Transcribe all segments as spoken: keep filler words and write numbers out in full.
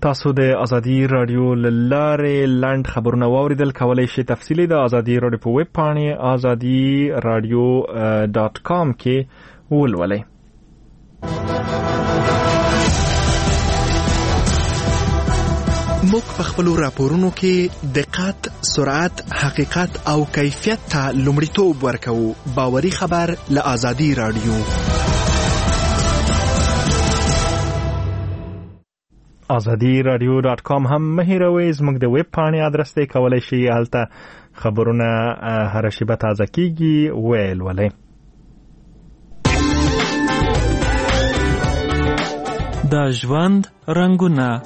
تاسو د ازادي رادیو لاره لاند خبرونه واوریدل. کولای شئ تفصیلی د ازادي رادیو په ویب پاڼې ازادي رادیو ډاټ کام کې ولولئ. موږ په خپل راپورونو کې دقت، سرعت، حقیقت او کیفیت ته لومړیتوب ورکوو. باوري خبر له ازادي رادیو. ازادي رادیو ډاټ کام هم مه هېروئ. زموږ د ویب پاڼې ادرس دی. کولای شئ هلته خبرونه هره شیبه تازه کیږي ولولئ. د ژوند رنګونه.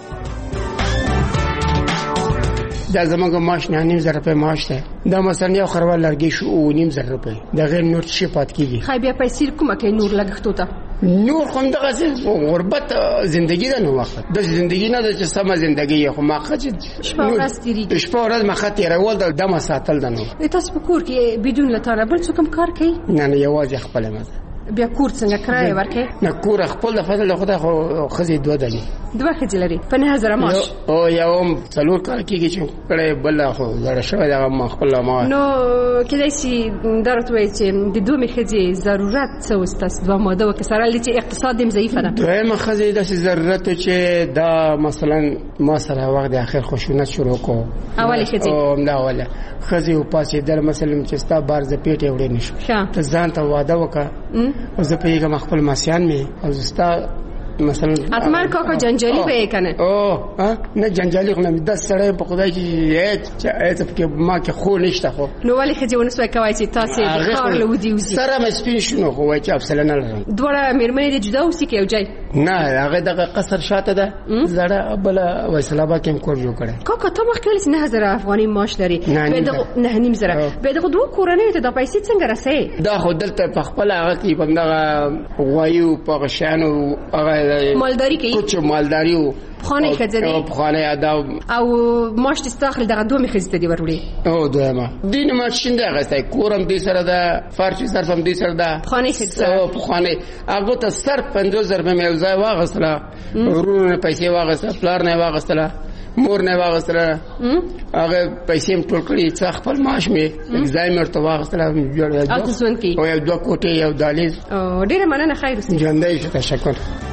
دا زمونږ معاش نه نیم زر روپۍ معاش دی. دا مثلا یو خروال لرګي شو او نیم زر روپۍ. دا غیر نور څه پات کیږي. خای بیا پیسې کومه کې نور لګښتو ته نور خو دغه څه غربت زندگی ده. نو وخت د زندگی نه د چې سم زندگی خو ما خچ شپه ورځ تیریږي. شپه ورځ ما خاطر راول د دمه ساتل ده. نو تاسو په کور کې بدون لټاره بل څه کوم کار کوي؟ نه نه یوازې خپل مزه. بیا کور څنګه کرایه ورکې؟ نه کور خپل د فضل خدای خو خزي دوه دلی دوه خځې لري په نه هزار معاش. او یو څلور کال کېږي چې کړه بل خو زړه شوی دا ما خپل ما. نو کله چې درته وایي چې د دوه خځې ضرورت څه وستاس دوه ماده وکسره لې چې اقتصاد هم ضعیف ده. دوه خځې د ضرورت چې دا مثلا ما سره وخت د اخر خوشونه شروع کو اوله خځې او دا اوله خځې او پاسې در مثلا چې ستا بار ز پیټه وړې نشو ته ځان ته واده وکړه او زه په یوه خپل ماسیان می او زستا مثلا اتمر کاکا جنجالی به کنه. او ها نه جنجالی خو نه د سړی په خدای کې هیڅ هیڅ په ما کې خو نشته. خو نو ولې خځې ونسوي کوي چې تاسو د کار له ودی وزي سره مې سپین شنو خو وای چې افسل نه لرم. دوړه مېرمنې د جدا اوسې کې یو ځای نه هغه دغه قصر شاته ده زړه بل وسلابا کې کور جوړ کړي. کاکا ته مخکې ولې نه هزار افغاني معاش لري؟ به دغه نه نیم زره به دغه دوه کورنۍ ته د پیسې څنګه رسې؟ دا خو دلته په خپل هغه کې بندغه وایو په غشانو هغه مالداری کوي. کوچ مالداری او خانه خزنه او خانه ادا او ماش تستاخل دغه دوه خزته دی ورولې. او دوه دین ما شینده غسته کورم دې سره ده فرشي صرفم دې سره ده خانه خزه او خانه هغه ته صرف پنځه زره په موزه واغسله ورونه پیسې واغسله پلار نه واغسله مور نه واغسله هغه پیسې هم ټول کړی څخ خپل معاش می ایگزام ورته واغسله جوړ او تاسو ونکي او یو دوه کوټه یو دالیز. او ډیره مننه خیر اوسې. ژوندۍ شه تشکر.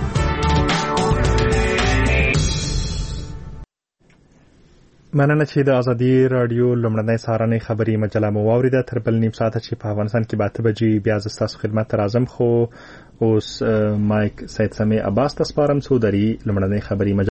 مننه چې د ازادي رادیو لومړنۍ سهارنۍ خبري مجله مو واوریده. تر بل نیم ساعته چې په افغانستان کې به اته بجې بیا زه ستاسو خدمت ته راځم. خو اوس مایک سید سمیع عباس ته سپارم څو دري لومړنۍ خبري مجله